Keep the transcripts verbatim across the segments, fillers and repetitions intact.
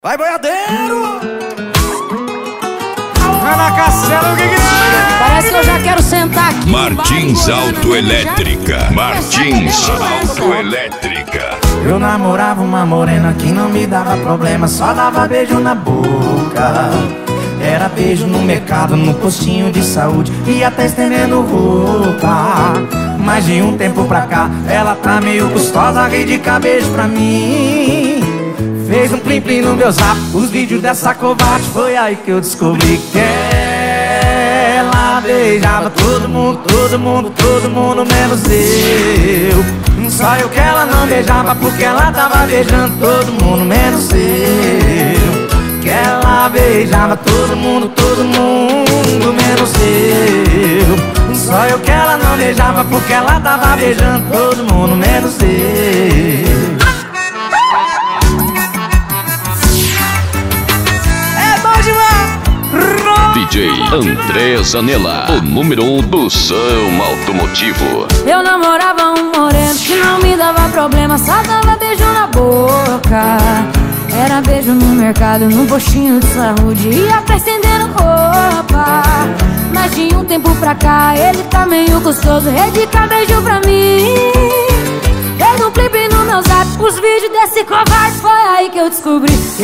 Vai, boiadeiro! Ana Castelo, o que que é? Parece que eu já quero sentar aqui. Martins Autoelétrica. Martins Autoelétrica. Eu namorava uma morena que não me dava problema, só dava beijo na boca. Era beijo no mercado, no postinho de saúde e até estendendo roupa. Mas de um tempo pra cá, ela tá meio gostosa, ri de beijo pra mim. Fez um plim-plim no meu zap, os vídeos dessa covarde. Foi aí que eu descobri que ela beijava todo mundo, todo mundo, todo mundo, menos eu. Só eu que ela não beijava, porque ela tava beijando todo mundo, menos eu. Que ela beijava todo mundo, todo mundo, menos eu. Só eu que ela não beijava, porque ela tava beijando todo mundo, menos eu. D J André Zanella, o número um do som automotivo. Eu namorava um moreno que não me dava problema, só dava beijo na boca. Era beijo no mercado, no postinho de saúde e até estendendo roupa. Mas de um tempo pra cá, ele tá meio gostoso, redica beijo pra mim. Fez um clipe no meu zap, os vídeos desse covarde. Foi aí que eu descobri que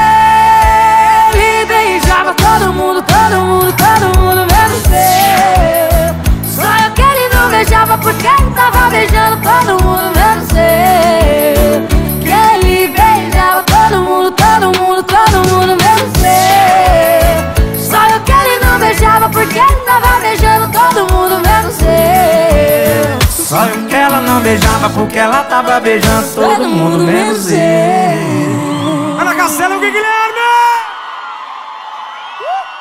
ele beijava todo mundo, todo mundo, todo mundo, menos eu. Só eu que ele não beijava, porque ele tava beijando todo mundo, menos eu. Que ele beijava todo mundo, todo mundo, todo mundo, menos eu. Só eu que ele não beijava, porque ele tava beijando todo mundo, menos eu. Só eu que ela não beijava, porque ela tava beijando todo, todo mundo, mundo, menos eu. Ana Castelo, o que Guilherme?